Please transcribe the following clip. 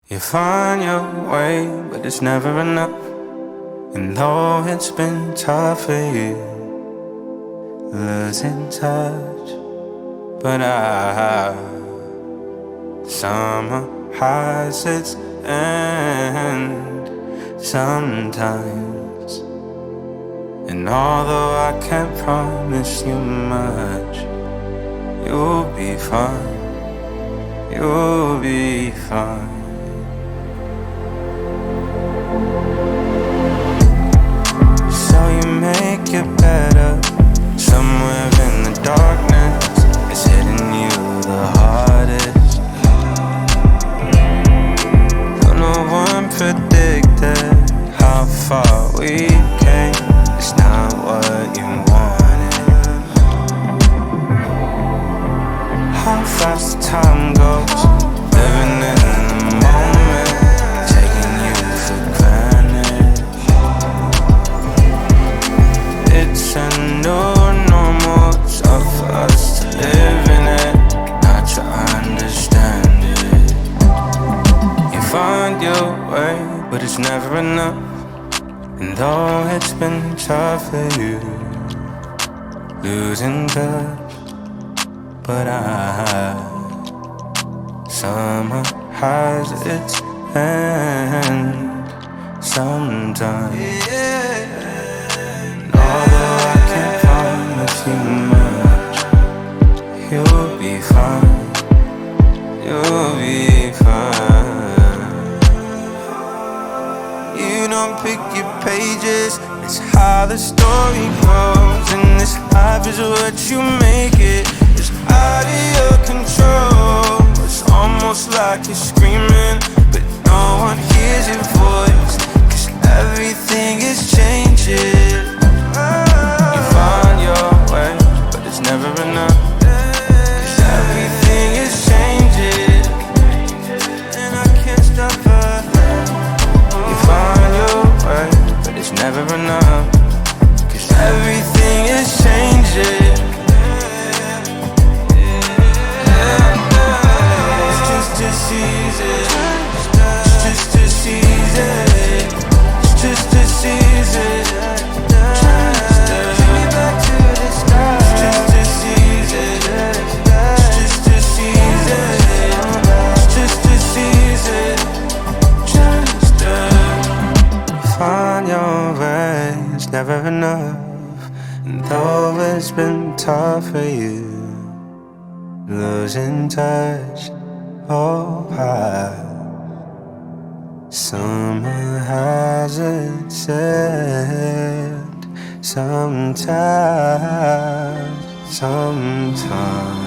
You find your way, but it's never enough. And though it's been tough for you, losing touch, but summer has its end sometimes. And although I can't promise you much, you'll be fine, you'll be fine. So you make it better. Somewhere in the darkness, it's hitting you the hardest. Though no one predicted how far we came, it's not what you wanted. How fast time goes, living in the moment, taking you for granted. It's a new normal, it's up for us to live in it, not to understand it. You find your way, but it's never enough. And though it's been tough for you, losing touch, but summer has its end sometimes. And although I can't promise you much, you'll be fine, you'll be fine. You don't pick your pages, it's how the story goes. And this life is what you make it, it's out of your control. It's almost like you're screaming, but no one hears your voice, 'cause everything is changing. You find your way, but it's never enough, 'cause everything is changing, and I can't stop her. You find your way, but it's never enough, 'cause everything is changing. It's just a season, it's just a season, it's just a season. Take me back to the start. It's just a season, it's just a season, it's just a season. Find your way, it's never enough. And though it's been tough for you, losing touch, oh high. Summer has its end sometimes, sometimes.